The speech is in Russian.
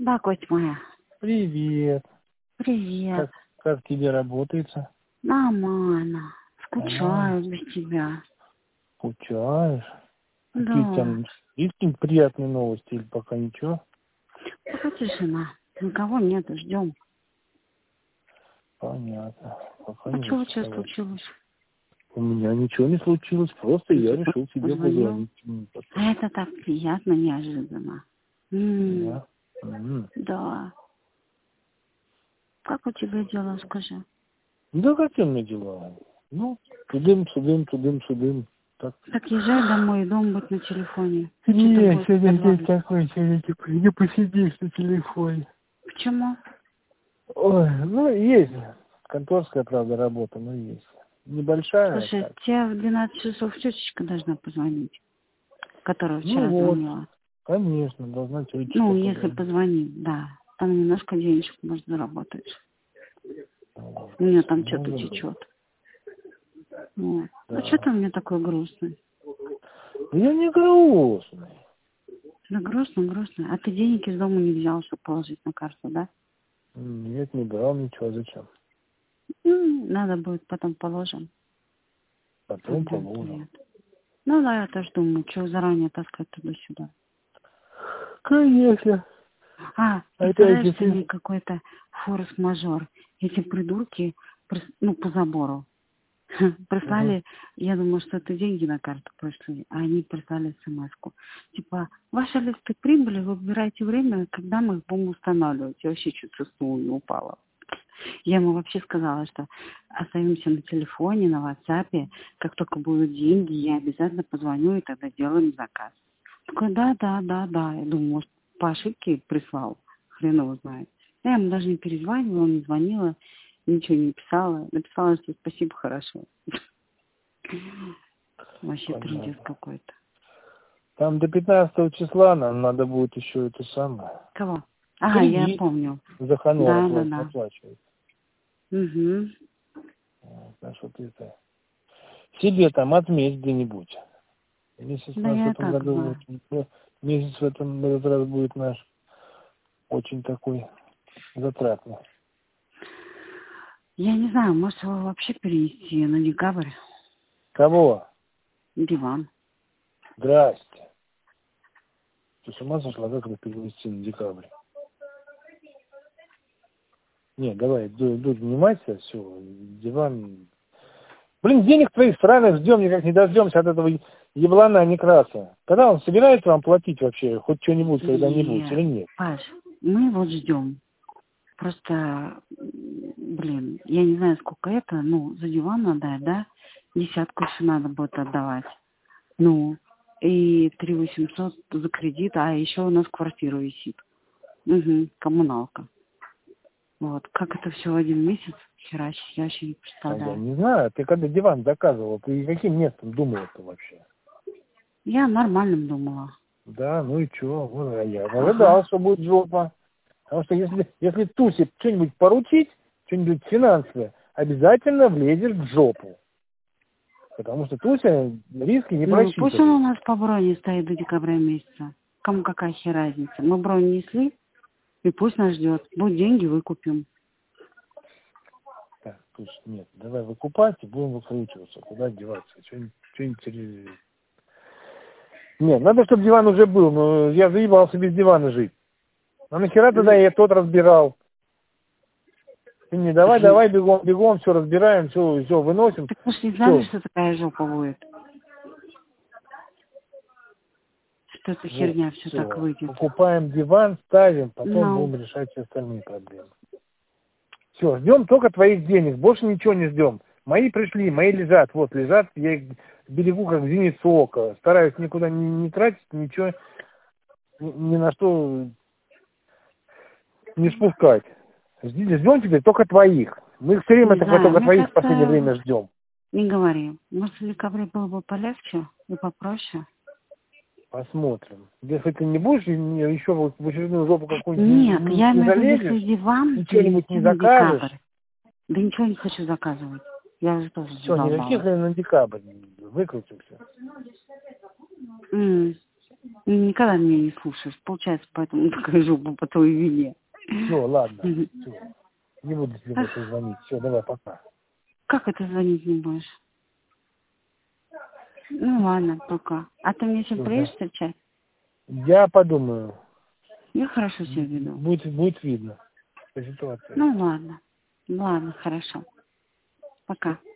Да, Котя моя. Привет. Привет. Как тебе работается? Нормально. Нормально. Скучаю без тебя. Скучаешь? Какие Да. там есть какие-нибудь приятные новости или пока ничего? Пока тишина. Никого нет, ждем. Понятно. Пока А не что у тебя разговаривать. случилось? У меня ничего не случилось, просто я Типа, решил тебе позвонил? позвонить. А это так приятно, неожиданно. Да. М. Да. Как у тебя дела, скажи? Да какие у меня дела? Ну, тудым. Так. Так езжай домой, и дома быть на телефоне. Что-то Не, будет сегодня день предлагать. такой, сегодня не посидишь на телефоне. Почему? Ой, ну есть. Конторская, правда, работа, но есть. Небольшая Слушай, так. тебе в 12 часов тетечка должна позвонить, которая Ну вчера вот, звонила. конечно, должна тетечка Ну, если позвонить. позвонить, да. Там немножко денежек, может, заработаешь. У меня там что-то Может быть, течет. Вот. А что да. ты у меня такой грустный? Я не грустный. Да грустно. А ты денег из дома не взял, чтобы положить на карту, да? Нет, не брал ничего, зачем? Надо будет, потом положим. Потом Отдам положим. привет. Ну да, я тоже думаю, что заранее таскать туда-сюда. Конечно. Опять Представляешь, же что ты... мне какой-то форс-мажор. Эти придурки, ну, по забору. Угу. Прислали, я думаю, что это деньги на карту пришли, а они прислали смс-ку. Типа, ваши листы прибыли, вы выбираете время, когда мы их будем устанавливать. Я вообще чуть со стула не упала. Я ему вообще сказала, что остаемся на телефоне, на WhatsApp. Как только будут деньги, я обязательно позвоню и тогда делаем заказ. Такой, да. Я думаю, может, по ошибке прислал. Хрен его знает. Я ему даже не перезванивала, не звонила, ничего не писала. Написала, что спасибо, хорошо. Вообще трындец Понятно. какой-то. Там до 15 числа нам надо будет еще это самое. Кого? Ага, я Кредит помню. за Хонор Да. оплачивать. Угу. Так что ты это... Себе там отметь где-нибудь. Месяц Да наш в я этом так году, знаю. месяц в этот раз будет наш очень такой затратный. Я не знаю, может его вообще перенести на декабрь. Кого? Диван. Здрасте. Ты с ума сошла, как это перенести на декабрь? Не, давай, дочь, внимайся, все, диван. Блин, денег твоих сраных ждем, никак не дождемся от этого еблана Некраса. Когда он собирается вам платить вообще, хоть что-нибудь когда-нибудь, или нет? Паш, мы вот ждем. Просто, я не знаю, сколько это, ну, за диван надо, да? 10 еще надо будет отдавать. Ну, и 3800 за кредит, а еще у нас квартира висит. Угу, коммуналка. Вот, как это все в один месяц? Вчера я вообще не А я представляю. не знаю, ты когда диван заказывал, ты каким местом думала-то вообще? Я нормальным думала. Да, ну и чё, вот, а я ожидал, Ага. что будет жопа. Потому что если Тусе что-нибудь поручить, что-нибудь финансовое, обязательно влезешь в жопу. Потому что Туся риски не Ну, пусть он у просчитывает. нас по броне стоит до декабря месяца. Кому какая хер разница? Мы бронь несли, и пусть нас ждет. Будут деньги, выкупим. Так, Тусь, нет, давай выкупать и будем выкручиваться. Куда деваться? Что-нибудь... Нет, надо, чтобы диван уже был, но я заебался без дивана жить. А нахера тогда я тот разбирал? Ты мне давай, бегом, все разбираем, все выносим, Так мы ж не знали, все. что такая жопа будет. Что эта Вот, херня все так все. выйдет. Покупаем диван, ставим, потом Ну, будем решать все остальные проблемы. Все, ждем только твоих денег, больше ничего не ждем. Мои пришли, мои лежат, вот лежат, я их берегу как зеницу ока. Стараюсь никуда не тратить, ничего, ни на что не спускать. Ждем теперь только твоих. Мы все время не знаю, только мне твоих в последнее как-то время ждем. не говори. Может, в декабре было бы полегче и попроще? Посмотрим. Если ты не будешь еще в очередную жопу какую-нибудь Нет, я не имею в виду, если залезешь, диван и что-нибудь перенести не на закажешь, декабрь. Да ничего не хочу заказывать. Я уже тоже все, никаких задолбалась. на декабрь. Выкрутимся. М. Никогда меня не слушаешь. Получается, поэтому такая жопа по твоей вине. Все, ладно. Все. Не буду тебе больше звонить. Все, давай, пока. Как это звонить не будешь? Ну ладно, пока. А ты мне сегодня приедешь встречать? Я подумаю. Я хорошо себя веду. Будет видно по ситуации. Ну ладно. Ладно, хорошо. Пока.